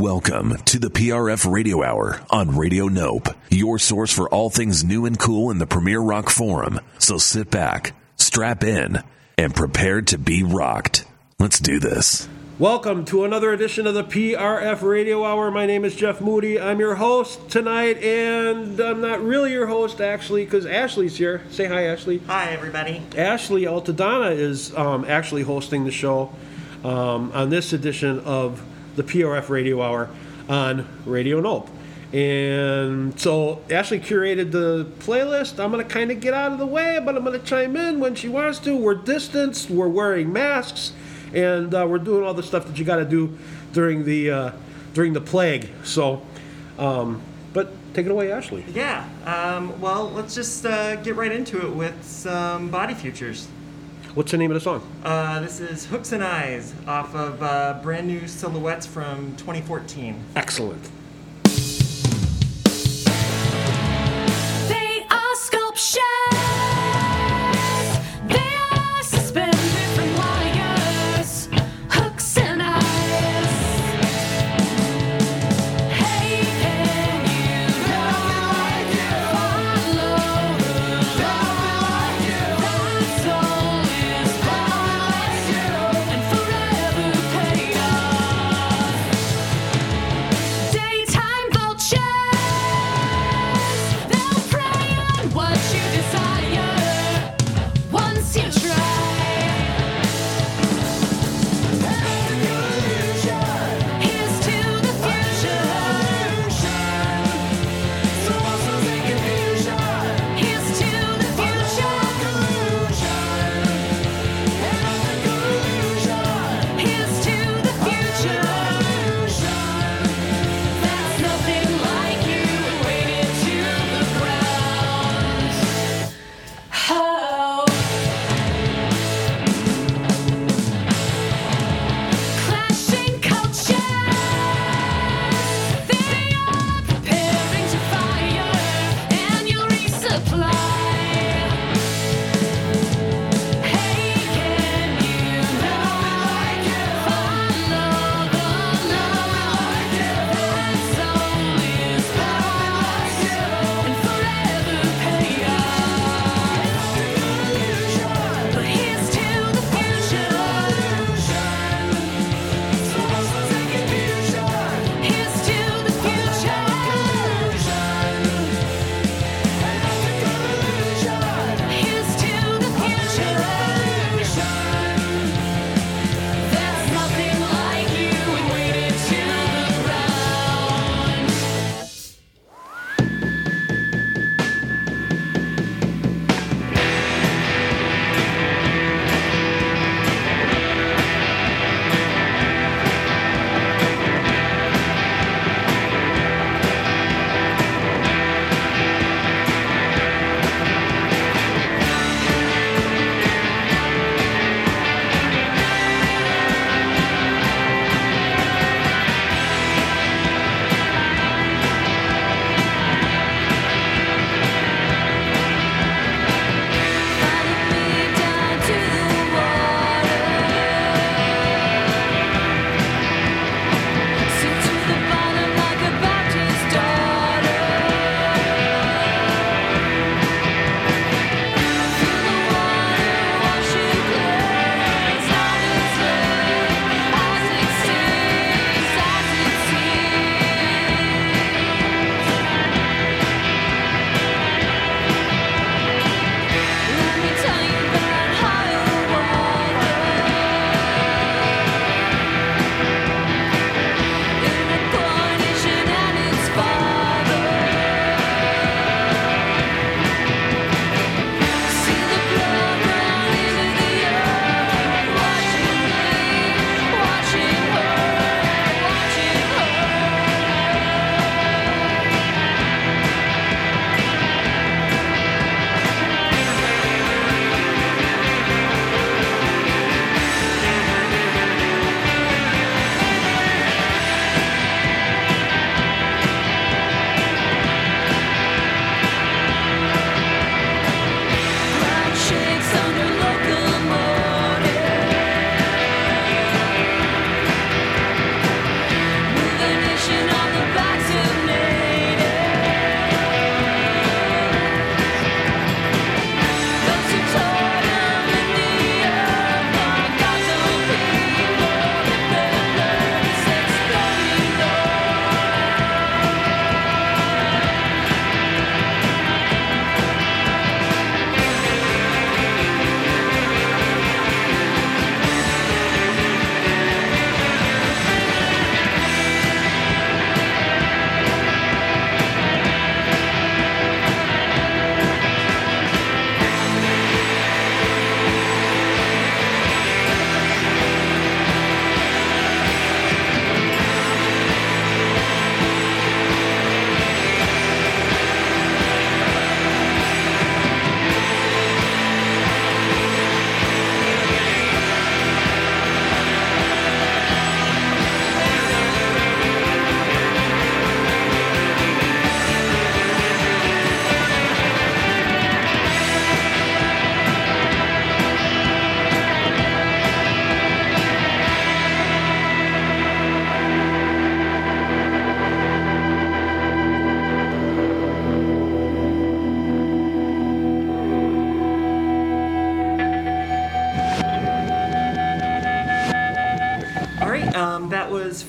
Welcome to the PRF Radio Hour on Radio Nope, your source for all things new and cool in the Premier Rock Forum. So sit back, strap in, and prepare to be rocked. Let's do this. Welcome to another edition of the PRF Radio Hour. My name is Jeff Moody. I'm your host tonight, and I'm not really your host, actually, because Ashley's here. Say hi, Ashley. Hi, everybody. Ashley Altadonna is actually hosting the show on this edition of the PRF Radio Hour on Radio Nope. And so Ashley curated the playlist. I'm going to kind of get out of the way, but I'm going to chime in when she wants to. We're distanced, we're wearing masks, and we're doing all the stuff that you got to do during the plague. So, but take it away, Ashley. Yeah. Well, let's just get right into it with some Body Futures. What's the name of the song? This is Hooks and Eyes off of Brand New Silhouettes from 2014. Excellent. They are sculptures. They are suspended from wires. Hooks and eyes. Hey, can you follow that soul is blind and forever paid off. Day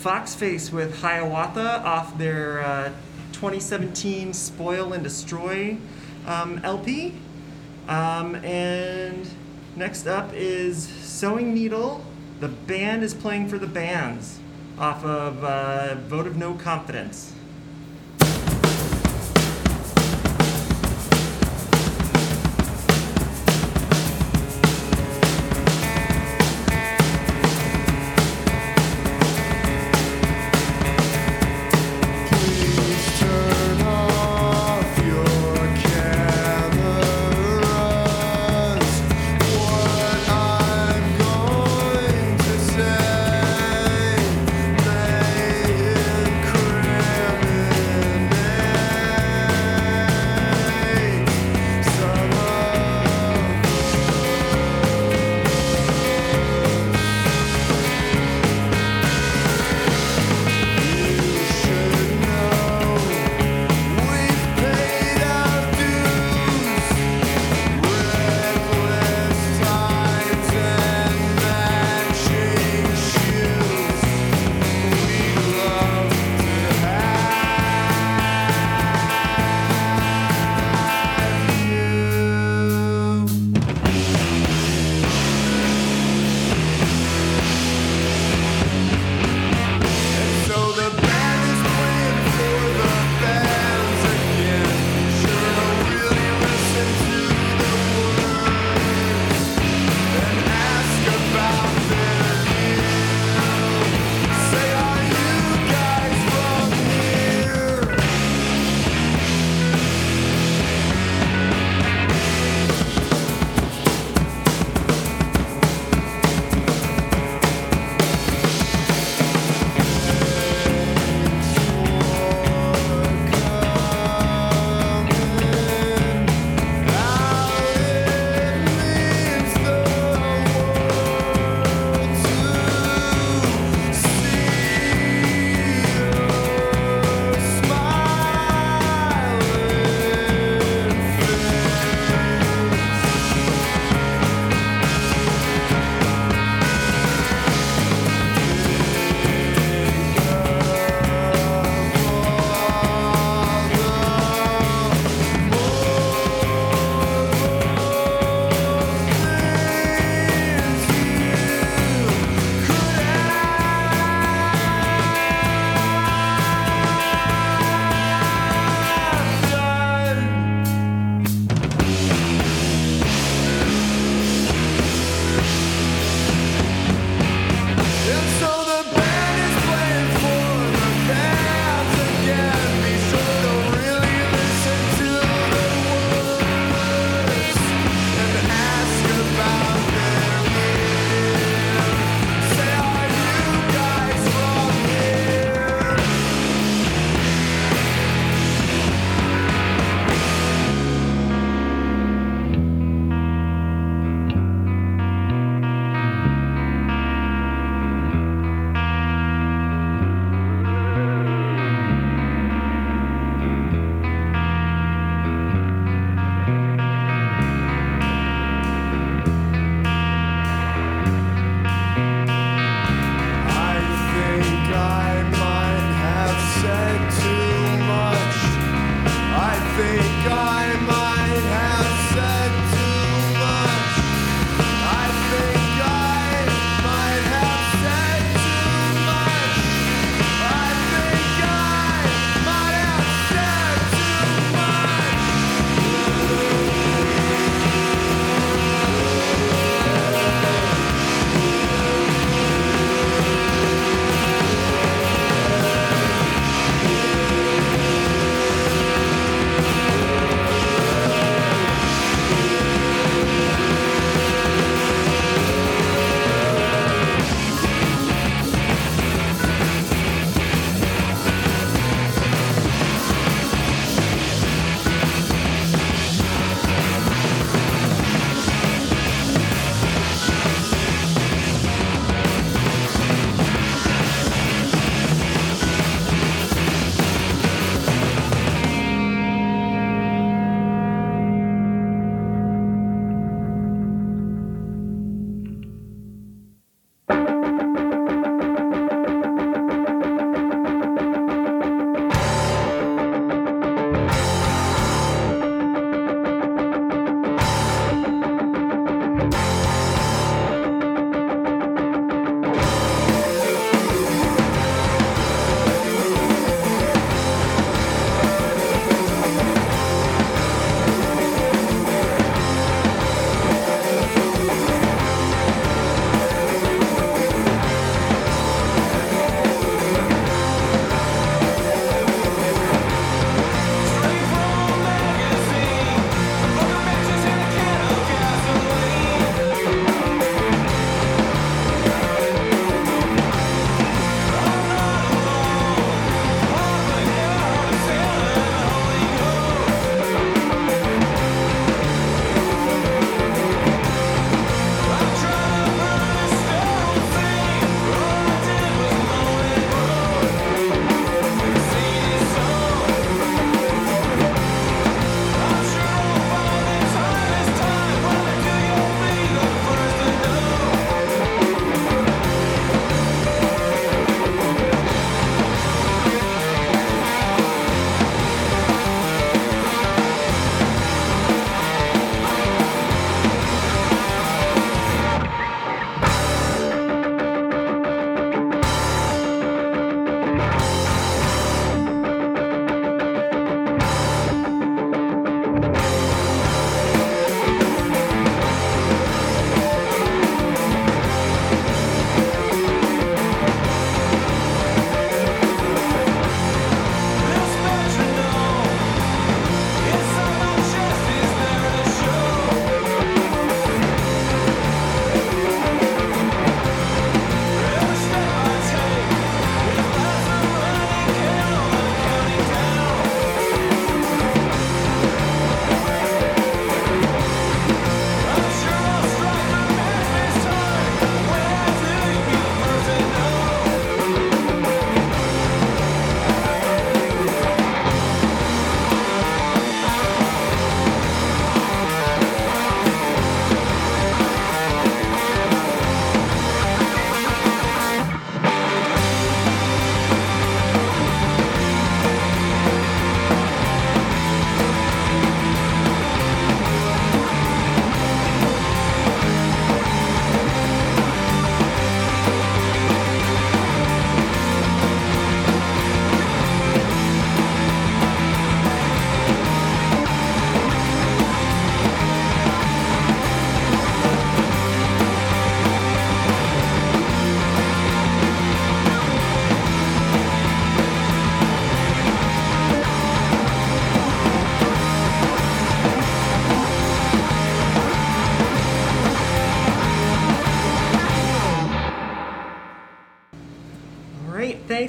Foxface with Hiawatha off their 2017 Spoil and Destroy LP. And next up is Sewing Needle. The band is playing for the bands off of Vote of No Confidence. Please turn off your cameras. What I'm going to say may incriminate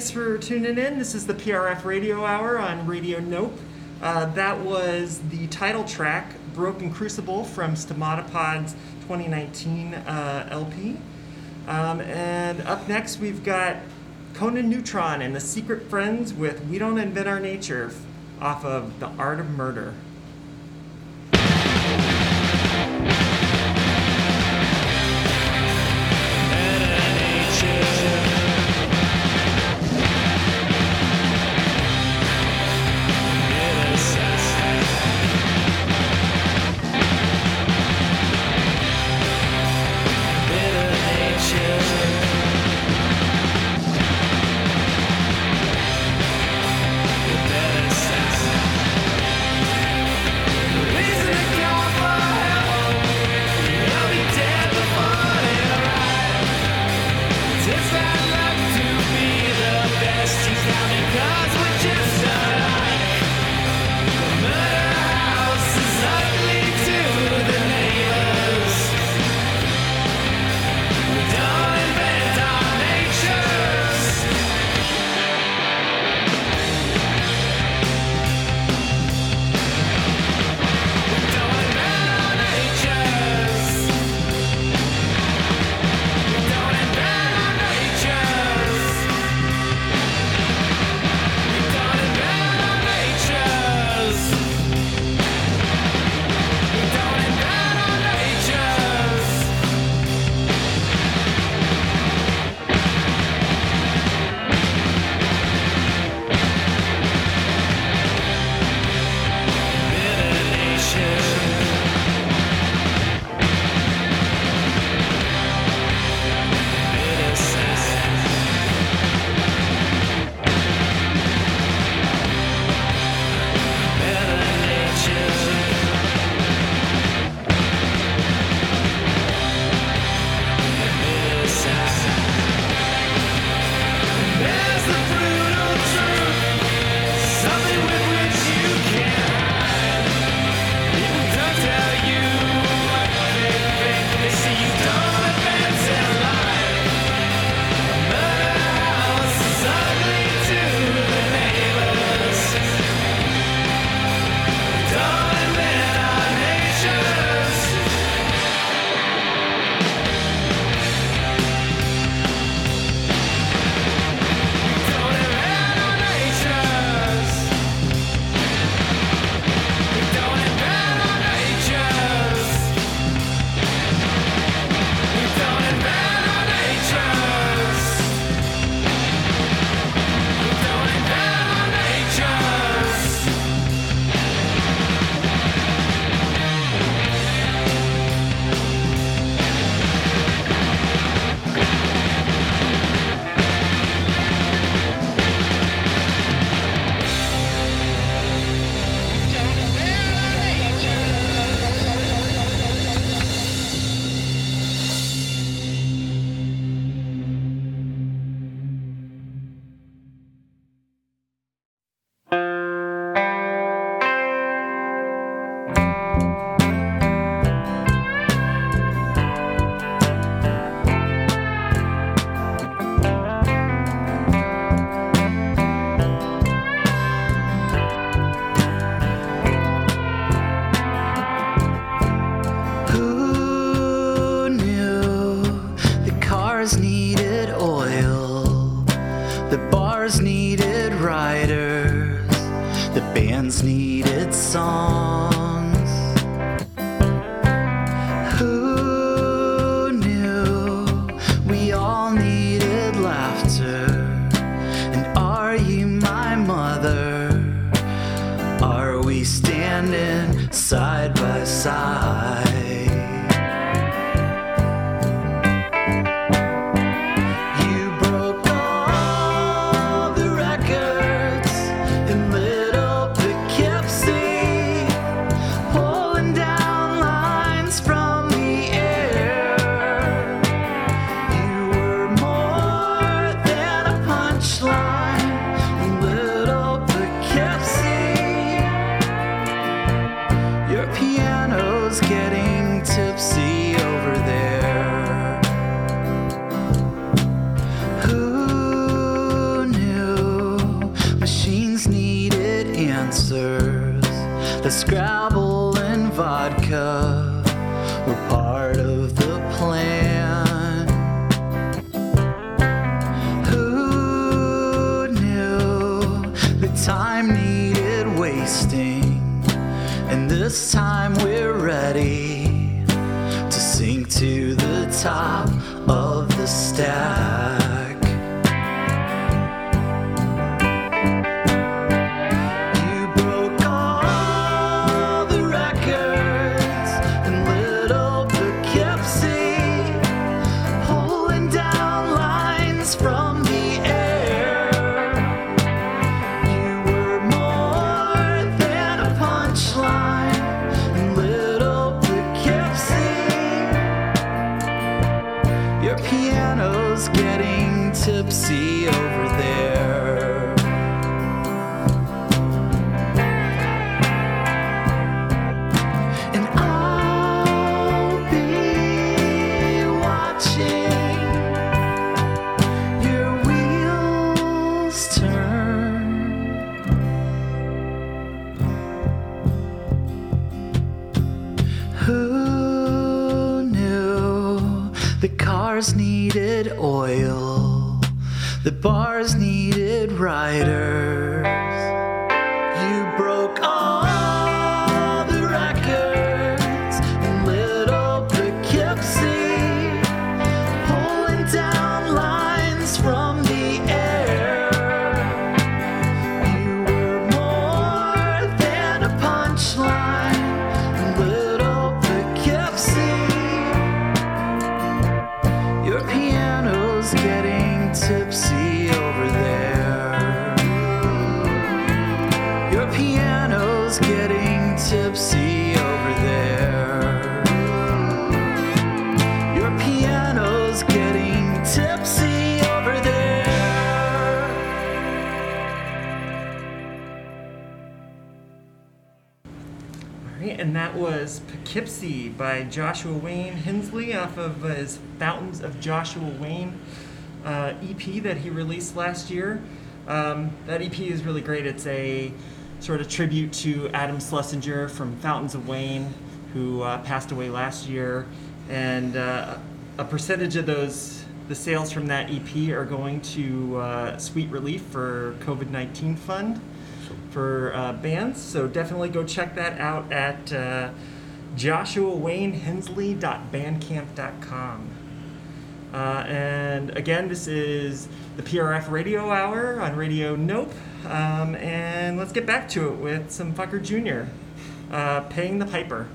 thanks for tuning in. This is the PRF Radio Hour on Radio Nope. That was the title track, Broken Crucible, from Stomatopod's 2019 LP. And up next, we've got Conan Neutron and the Secret Friends with We Don't Invent Our Nature off of The Art of Murder. bands needed songs. Who knew we all needed laughter? And are you my mother? Are we standing side by side? Getting answers. The Scrabble and vodka were part of the plan. Who knew the time needed wasting? And this time we're ready to sink to the top of the stack. You broke all the records in Little Poughkeepsie, pulling down lines from the air. You were more than a punchline in Little Poughkeepsie. Your piano's getting tipsy over there. And I'll be watching your wheels turn. Who knew the cars needed oil, the bars needed riders? You broke all the records in Little Poughkeepsie, pulling down lines from the air. You were more than a punchline in Little Poughkeepsie. Your piano's getting tipsy over there. Your piano's getting tipsy over there. Your piano's getting tipsy over there. All right, and that was Poughkeepsie by Joshua Wayne Hensley off of his Fountains of Joshua Wayne EP that he released last year. That EP is really great. It's a sort of tribute to Adam Schlesinger from Fountains of Wayne, who passed away last year. And a percentage of the sales from that EP are going to Sweet Relief for COVID-19 fund for bands. So definitely go check that out at joshuawaynehensley.bandcamp.com. And again, this is the PRF Radio Hour on Radio Nope. And let's get back to it with some Fucker Jr. Paying the Piper.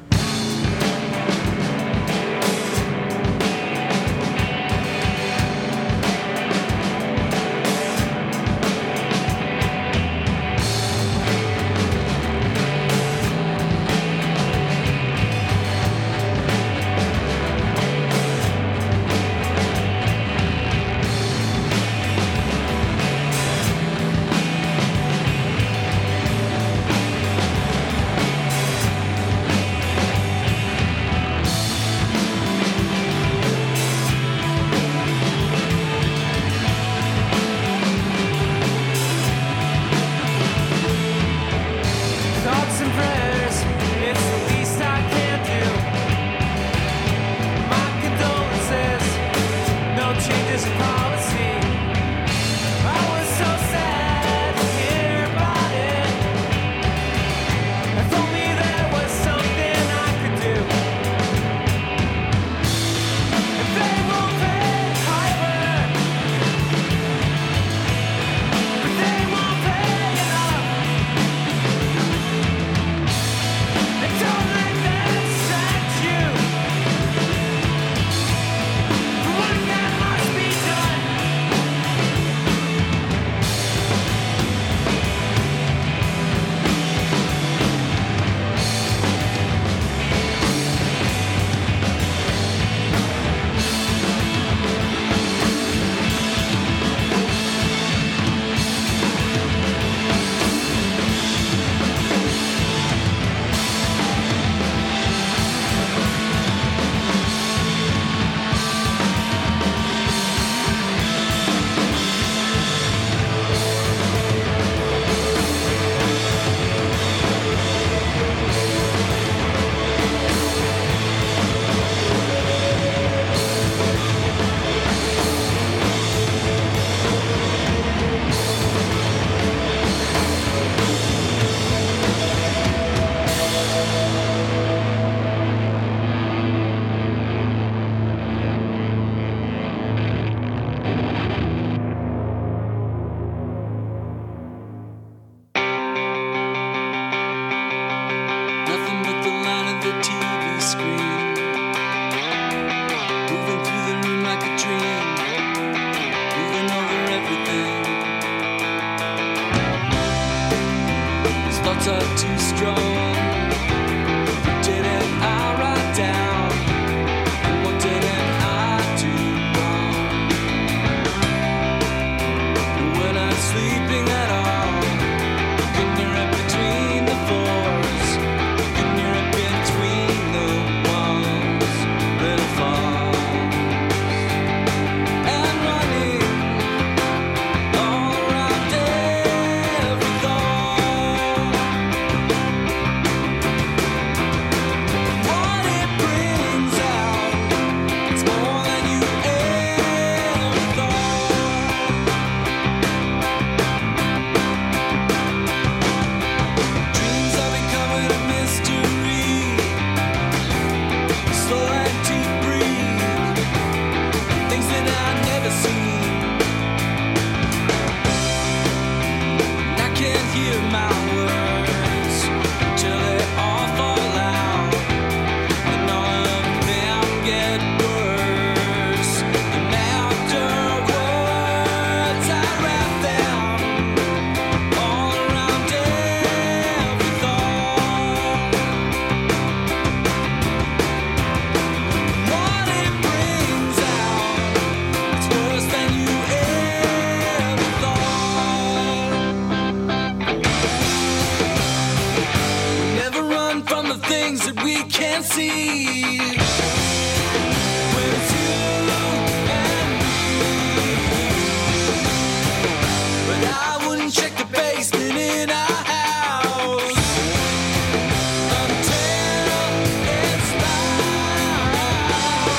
are too strong. What didn't I write down? And what didn't I do wrong? And when I'm sleeping at all, can you read between the floors? Can you read between the walls? Little falls and running all around every thought. What it brings out, it's more than you ever thought. Dreams are becoming a mystery, slow and to breathe, things that I've never seen. And I can't hear my words till they all fall out, and all of them get worse. And afterwards I wrap them all around every thought. What it brings out, it's worse than you ever thought. Never run from the things that we can't see. When it's you and me. But I wouldn't check the basement in our house until it's loud.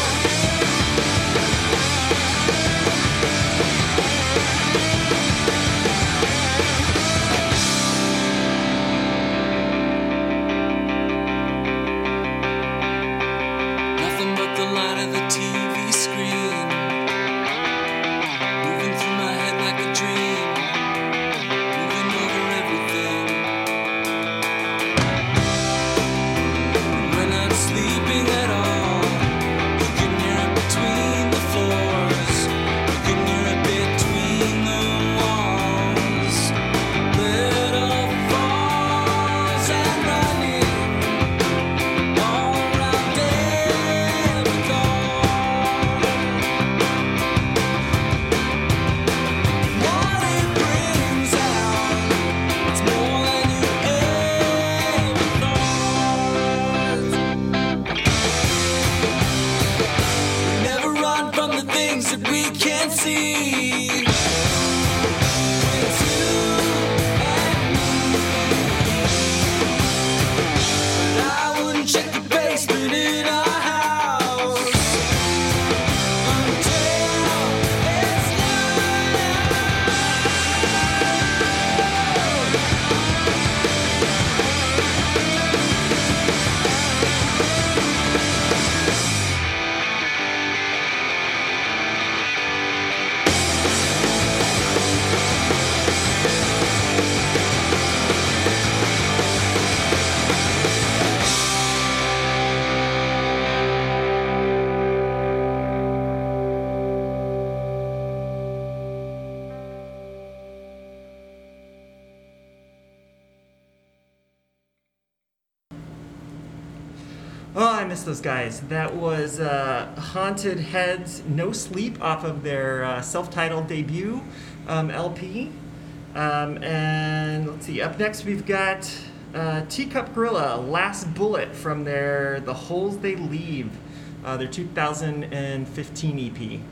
Nothing but the light of the TV screen moving through my head like a dream, moving over everything. When I'm sleeping at all, you can hear it between the floors, you can hear it between the walls. Little falls and running all around every thought. What it brings out, it's more than you ever thought. We never run from the things that we can't see. When it's you and me. But I wouldn't check the basement in our house until it's loud. Oh, I miss those guys. That was Haunted Heads No Sleep off of their self-titled debut LP. And let's see, up next we've got Teacup Gorilla, Last Bullet from their The Holes They Leave, their 2015 EP.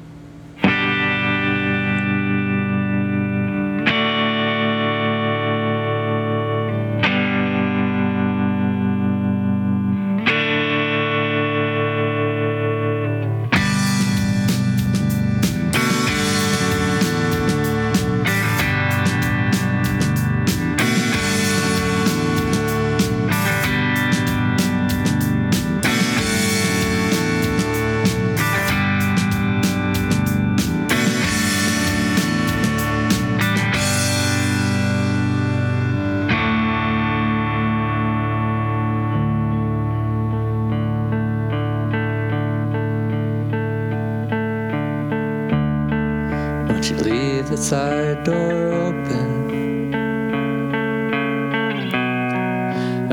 Don't you leave the side door open.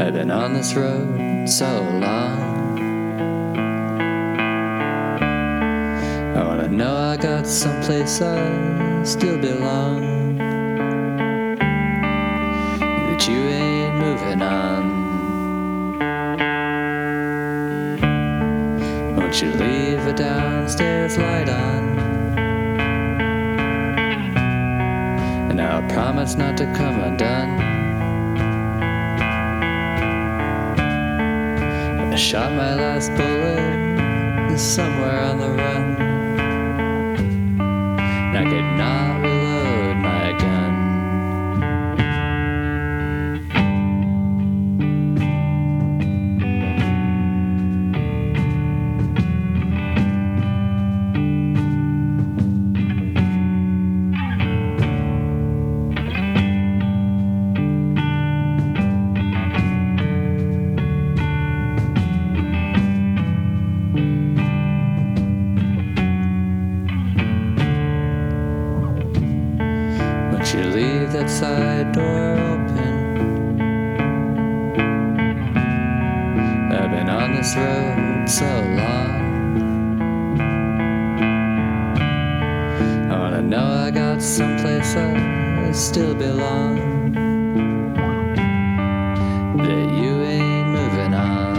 I've been on this road so long. I wanna know I got someplace I still belong. That you ain't moving on. Won't you leave a downstairs light on? And I'll promise not to come undone. I shot my last bullet somewhere on the run. And I could not reload my gun. Won't you leave that side door open? I've been on this road so long. I wanna know I got someplace I still belong. That you ain't moving on.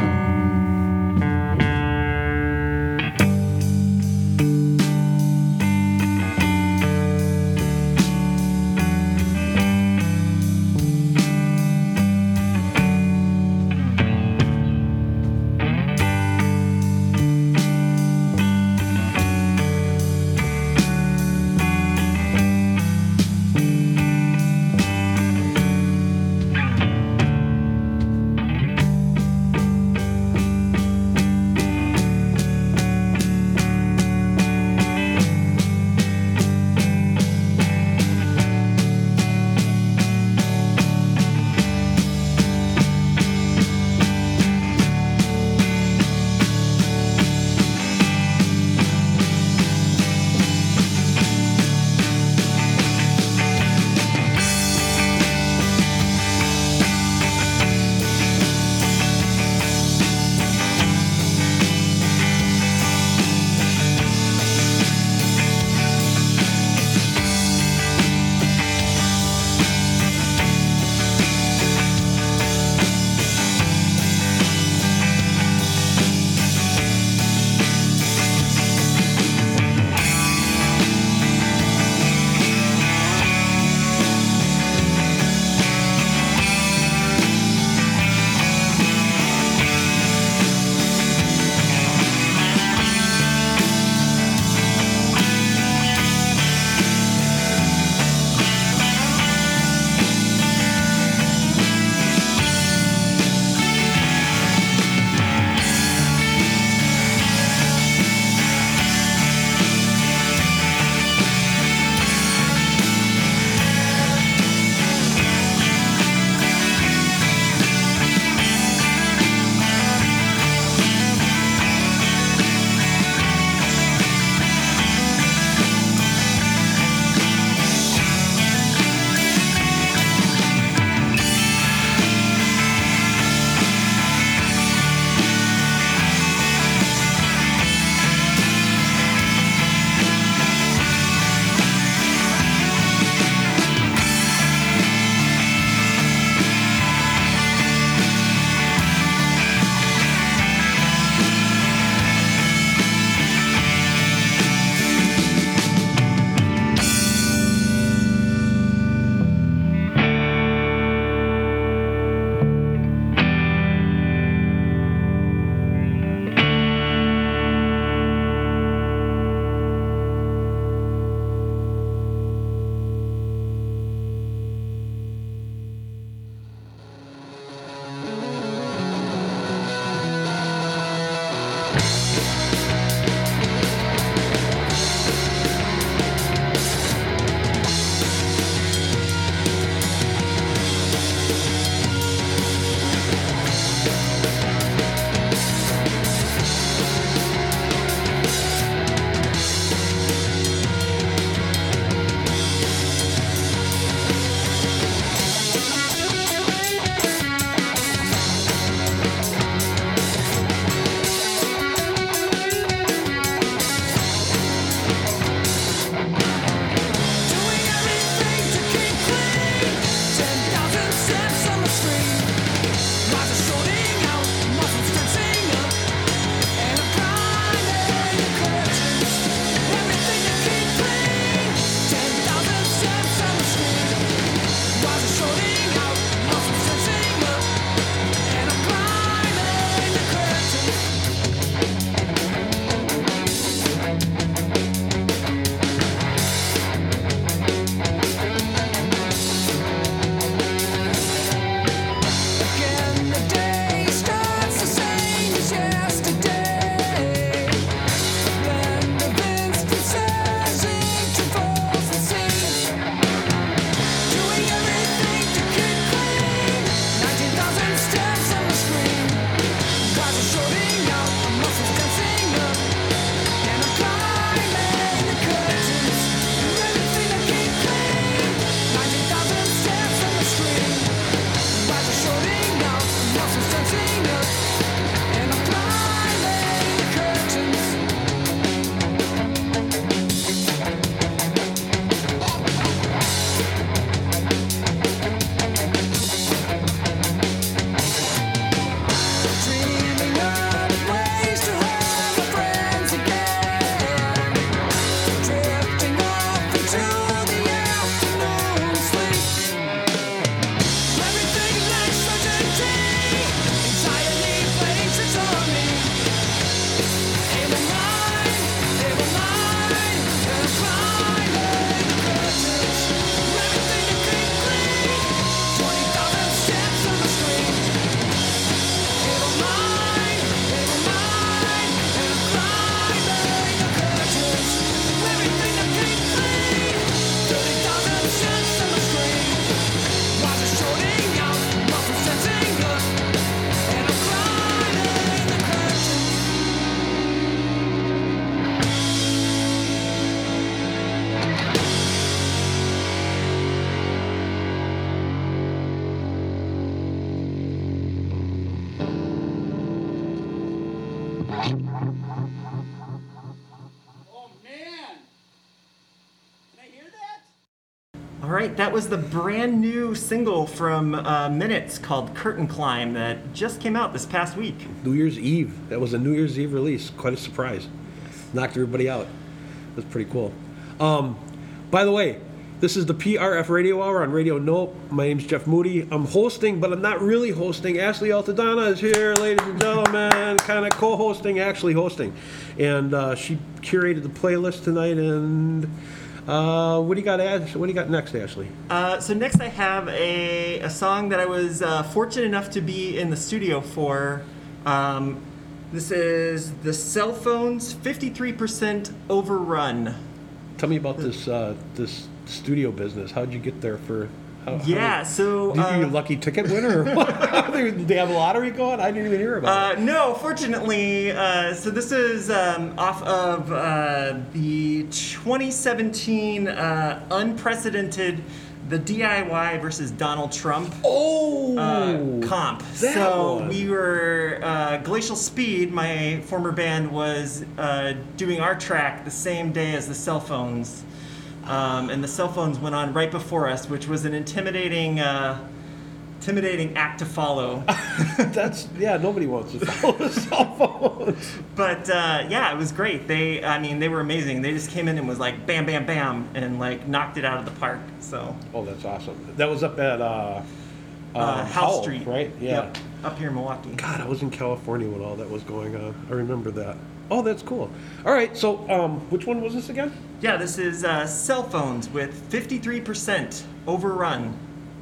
right, that was the brand new single from Minutes called Curtain Climb that just came out this past week. New Year's Eve. That was a New Year's Eve release. Quite a surprise. Knocked everybody out. That's pretty cool. By the way, this is the PRF Radio Hour on Radio Nope. My name's Jeff Moody. I'm hosting, but I'm not really hosting. Ashley Altadonna is here, ladies and gentlemen, kind of co-hosting, actually hosting. And she curated the playlist tonight. And what do you got, Ash? What do you got next, Ashley? So next I have a song that I was fortunate enough to be in the studio for. This is the Cell Phones 53% Overrun. Tell me about this this studio business. How'd you get there for? So You a lucky ticket winner? Or what? They have a lottery going? I didn't even hear about it. no, fortunately, so this is off of the 2017 unprecedented the DIY versus Donald Trump comp. that So one. we were Glacial Speed. My former band was doing our track the same day as the Cell Phones. And the Cell Phones went on right before us, which was an intimidating act to follow. Nobody wants to follow the cell phones. But it was great. They were amazing. They just came in and was like bam, bam, bam, and like knocked it out of the park. So Oh, that's awesome. That was up at Howell Howell, Street, right? Yeah. Yep, up here in Milwaukee. God, I was in California when all that was going on. I remember that. Oh, that's cool. All right, so which one was this again? Yeah, this is Cell Phones with 53% Overrun.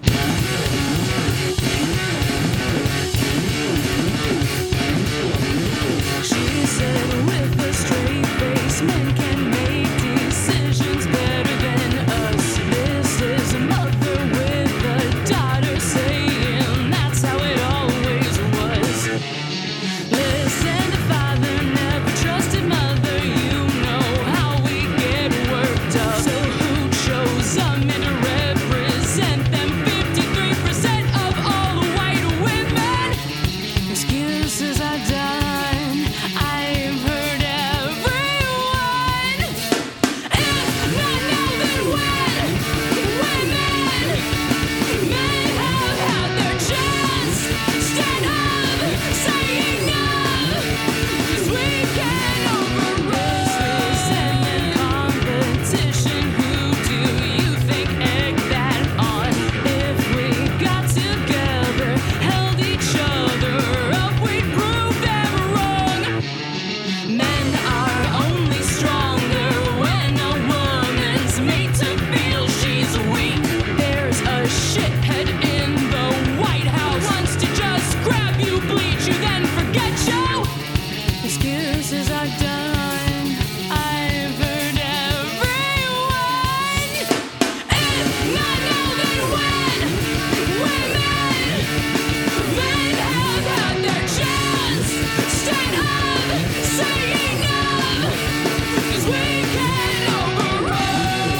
She said with a straight face, men can make decisions better than us. This is a mother with a daughter saying that's how it always was. Listen, the father never trusted mother. You know how we get worked up. So who chose a man to represent them? 53% of all white women. Excuses are done. I've heard everyone. If not now, then when? Women may have had their chance. Stand up, say enough. 'Cause we can overrun. And then competition. Who do you think egged that on? If we got together, held each other up, we'd prove them wrong. Men are only stronger when a woman's made to feel she's weak. There's a shithead in the White House wants to just grab you, bleach you, then forget you. Excuses are done. I've heard everyone. If not now, then when? Women men have had their chance. Stand up, say enough. 'Cause we can overrun.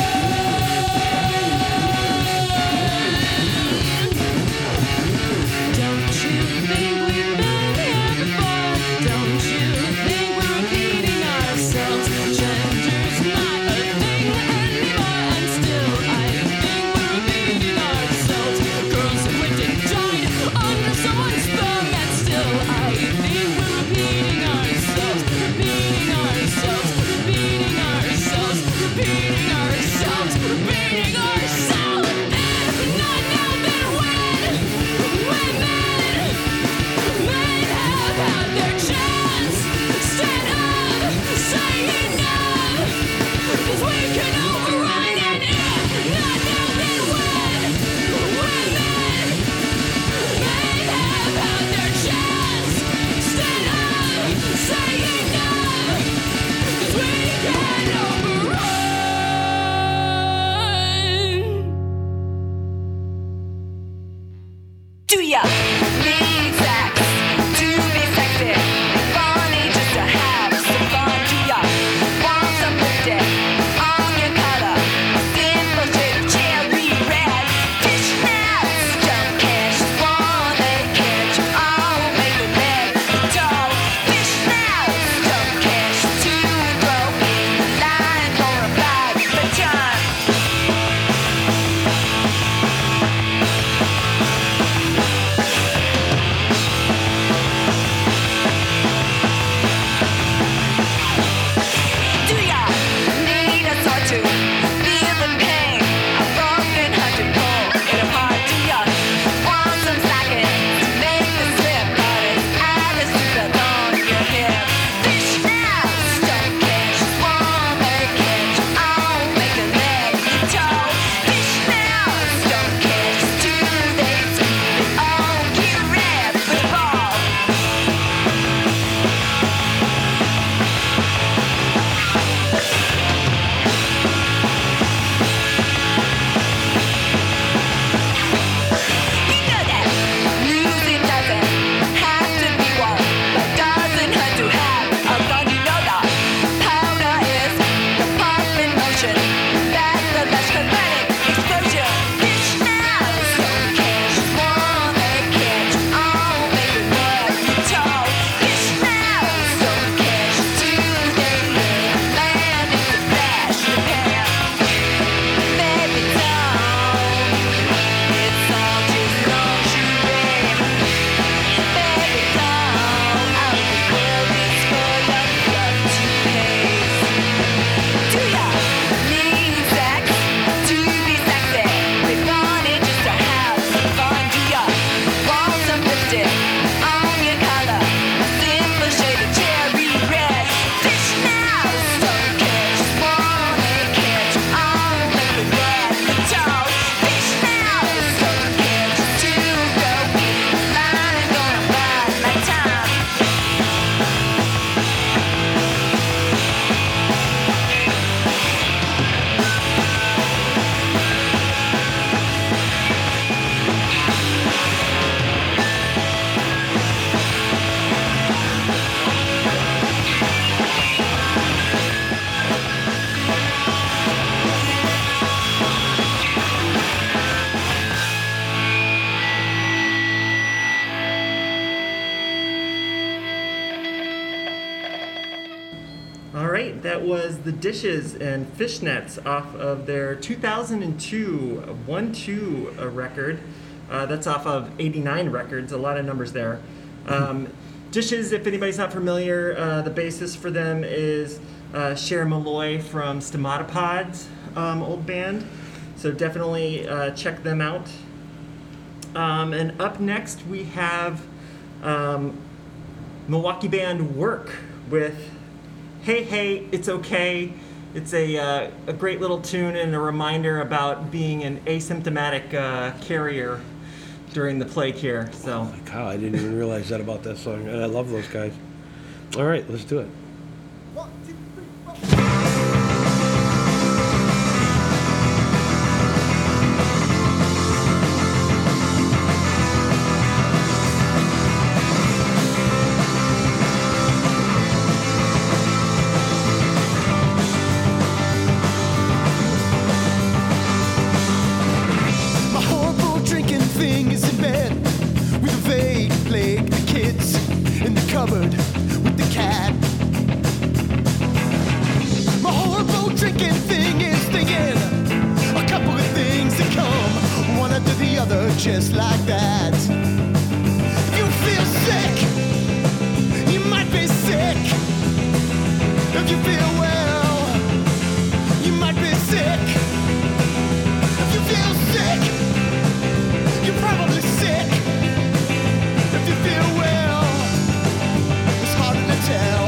Don't you think we've been here before? Don't you think we're repeating ourselves? Gender's not a thing anymore, and still I think we're repeating ourselves. Girls quit and died under someone's thumb, and still I think we're repeating ourselves, repeating ourselves, repeating ourselves, repeating ourselves, repeating ourselves. If not now, then when? Women men have had their chance. Stand up, say enough. 'Cause we can overrun it. If not now, then when? Women men have had their chance. Stand up, say enough. 'Cause we can overrun. Do ya need sex to be sexy? Funny just to have some fun. Do ya want some lipstick on your collar? A simple shade of cherry red. Fishnets don't catch one they catch. All make the bed dull. Fishnets don't catch two broken line for a bag of time. right, that was The Dishes and Fishnets off of their 2002 1-2 record. That's off of 89 Records, a lot of numbers there. Dishes, if anybody's not familiar, the bassist for them is Cher Malloy from Stomatopods, old band. So definitely check them out. And up next we have Milwaukee band Work with Hey Hey It's Okay. It's a great little tune and a reminder about being an asymptomatic carrier during the plague here. So Holy cow, I didn't even realize that about that song. And I love those guys. All right, let's do it. My horrible drinking thing is in bed with a vague plague. The kids in the cupboard with the cat. My horrible drinking thing is thinking a couple of things that come one after the other, just like that. If you feel sick, you might be sick. If you feel well, you might be sick. If you feel sick, you're probably sick. If you feel well, it's harder to tell.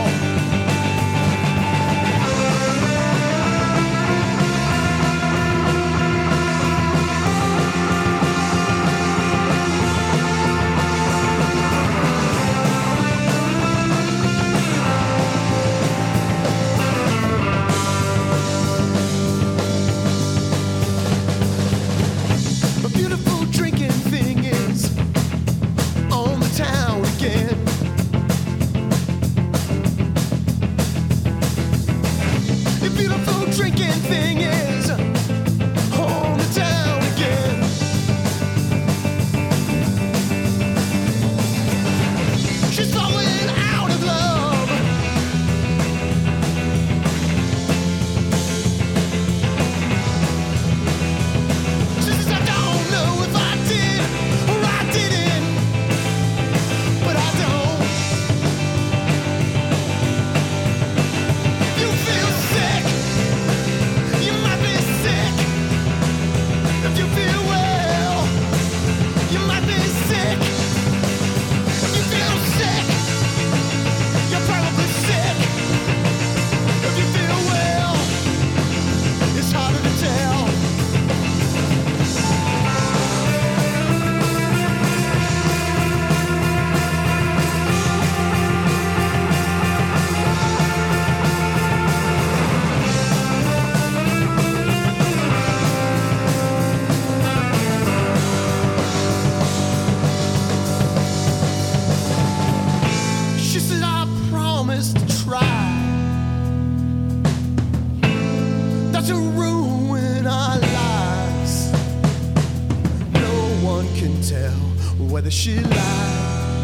A beautiful drinking thing is on the town again. The beautiful drinking thing is on the town again. She's falling out of love. She says, I don't know if I did or I didn't, but I don't. You feel sick, you might be sick. If you feel well, you might be sick. If you feel sick, you're probably sick. If you feel well, it's harder to tell. She said, I promise to try not to ruin our lives. No one can tell whether she lies.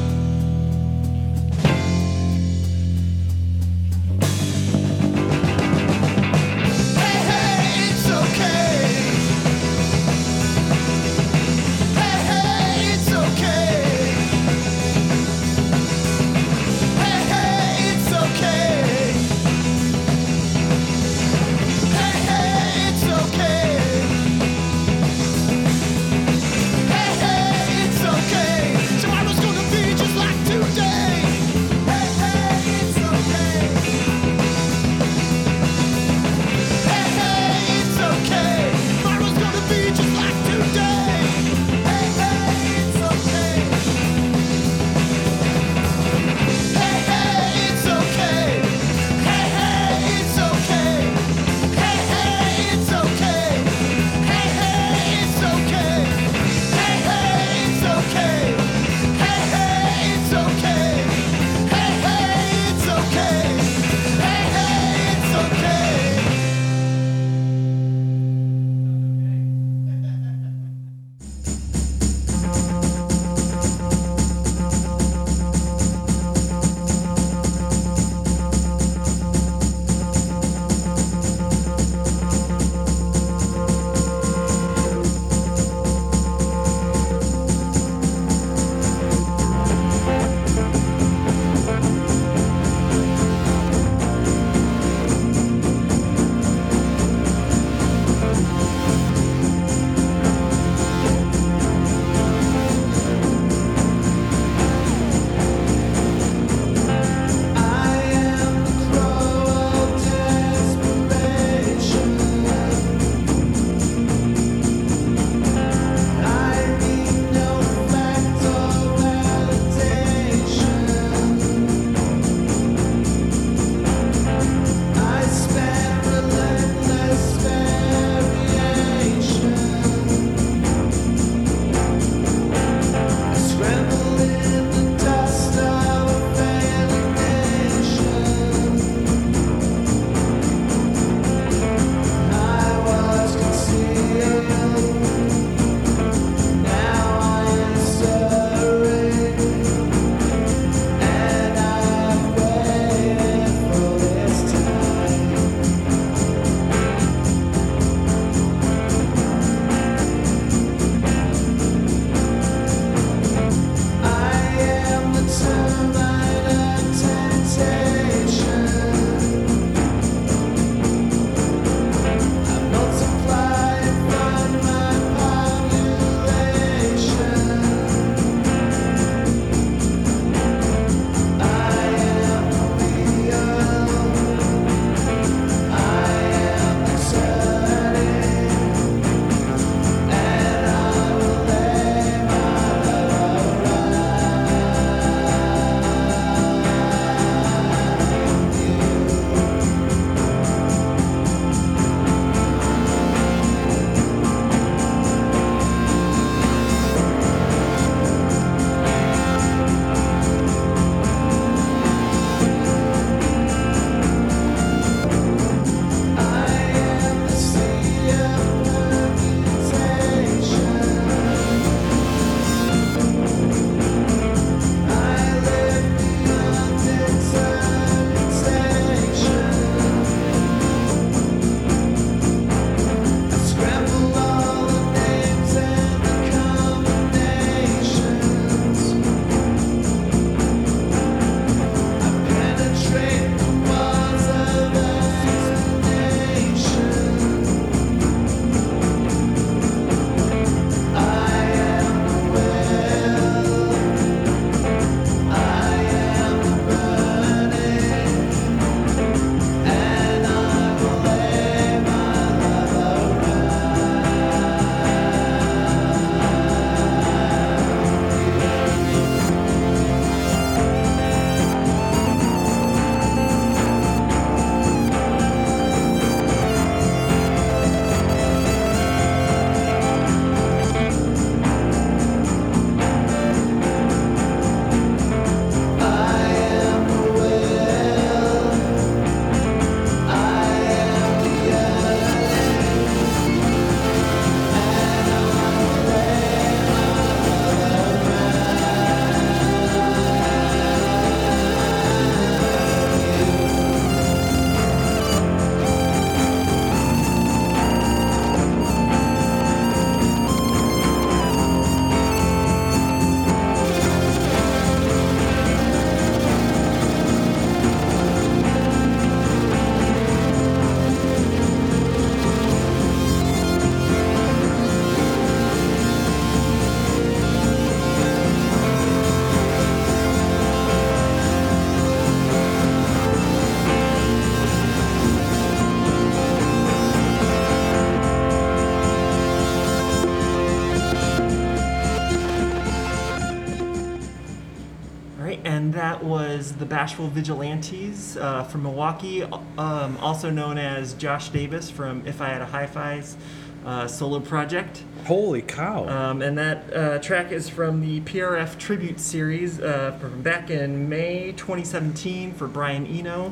Hey, hey, it's okay. Hey, hey, it's okay. Hey, hey, it's okay. Hey, hey, it's okay. Hey, hey, it's okay. Tomorrow's gonna Okay, and that was the Bashful Vigilantes from Milwaukee, also known as Josh Davis from If I Had a Hi-Fi's solo project. Holy cow. And that track is from the PRF Tribute Series from back in May 2017 for Brian Eno.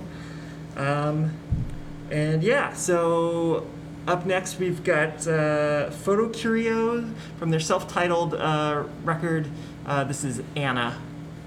And yeah, so up next we've got Photo Curio from their self-titled record. This is Anna.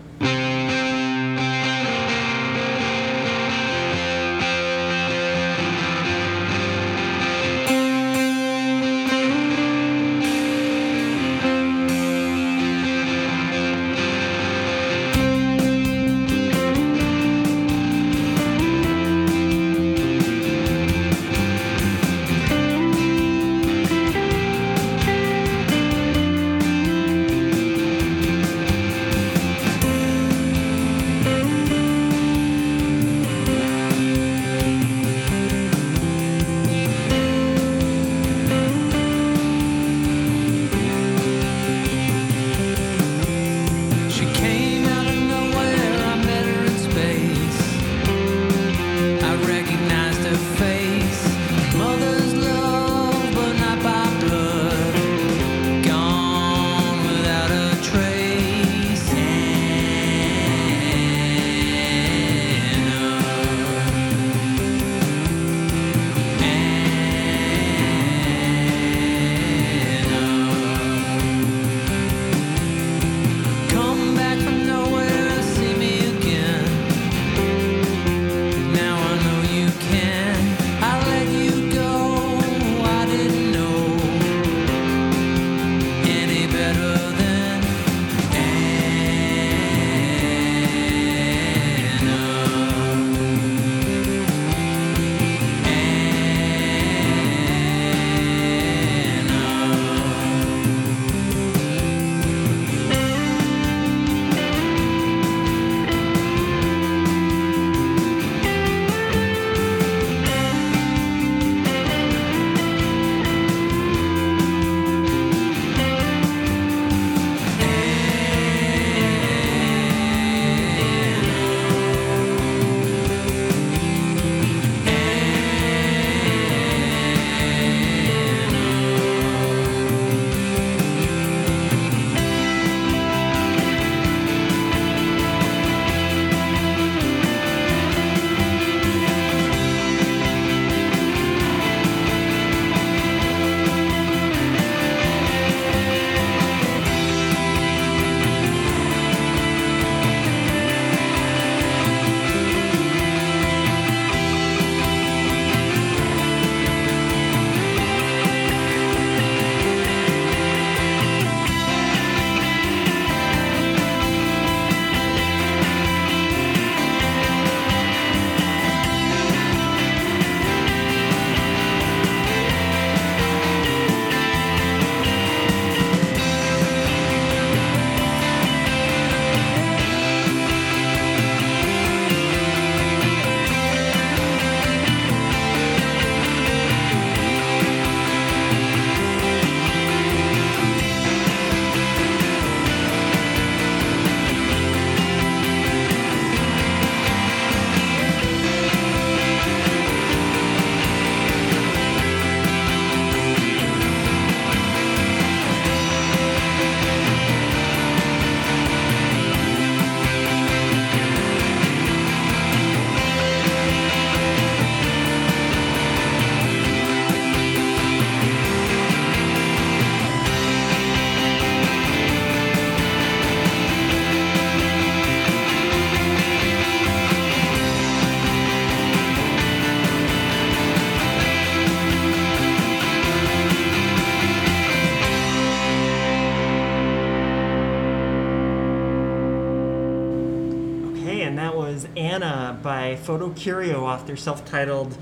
Anna by Photo Curio off their self-titled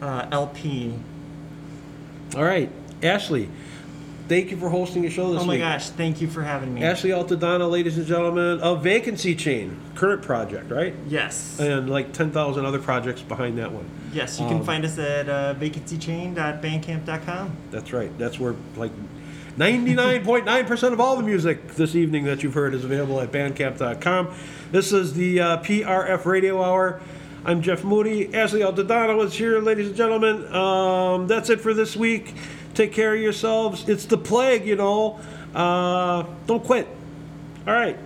LP. All right, Ashley, thank you for hosting the show this week. Oh my gosh, thank you for having me. Ashley Altadonna, ladies and gentlemen, of Vacancy Chain, current project, right? Yes. And like 10,000 other projects behind that one. Yes, you can find us at vacancychain.bandcamp.com. That's right. That's where, like, 99.9% of all the music this evening that you've heard is available at bandcamp.com. This is the PRF Radio Hour. I'm Jeff Moody. Ashley Aldadano is here, ladies and gentlemen. That's it for this week. Take care of yourselves. It's the plague, you know. Don't quit. All right.